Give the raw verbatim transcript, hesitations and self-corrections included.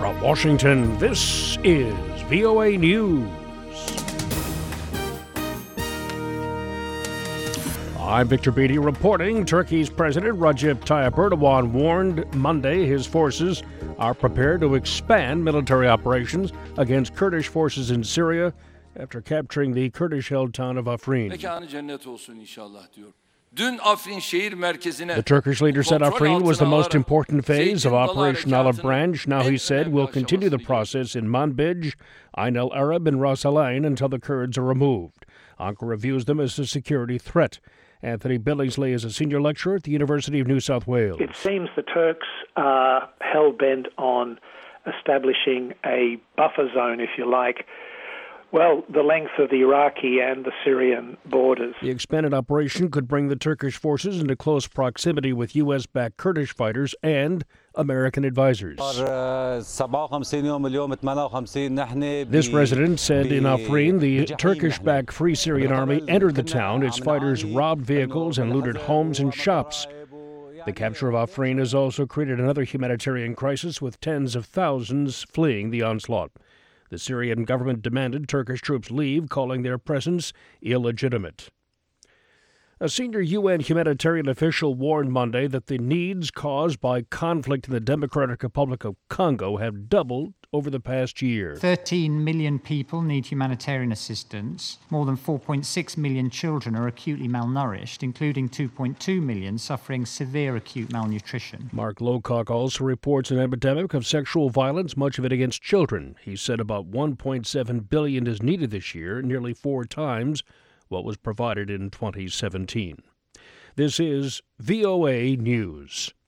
From Washington, this is V O A News. I'm Victor Beatty reporting. Turkey's President Recep Tayyip Erdogan warned Monday his forces are prepared to expand military operations against Kurdish forces in Syria after capturing the Kurdish-held town of Afrin. The Turkish leader said Afrin was the most important phase of Operation Olive Branch. Now, he said, we'll continue the process in Manbij, Ain al-Arab, and Ras al-Ain until the Kurds are removed. Ankara views them as a security threat. Anthony Billingsley is a senior lecturer at the University of New South Wales. It seems the Turks are hell-bent on establishing a buffer zone, if you like, well, the length of the Iraqi and the Syrian borders. The expanded operation could bring the Turkish forces into close proximity with U S-backed Kurdish fighters and American advisors. This resident said in Afrin, the Turkish-backed Free Syrian Army entered the town. Its fighters robbed vehicles and looted homes and shops. The capture of Afrin has also created another humanitarian crisis, with tens of thousands fleeing the onslaught. The Syrian government demanded Turkish troops leave, calling their presence illegitimate. A senior U N humanitarian official warned Monday that the needs caused by conflict in the Democratic Republic of Congo have doubled over the past year. thirteen million people need humanitarian assistance. More than four point six million children are acutely malnourished, including two point two million suffering severe acute malnutrition. Mark Lowcock also reports an epidemic of sexual violence, much of it against children. He said about one point seven billion dollars is needed this year, nearly four times what was provided in twenty seventeen. This is V O A News.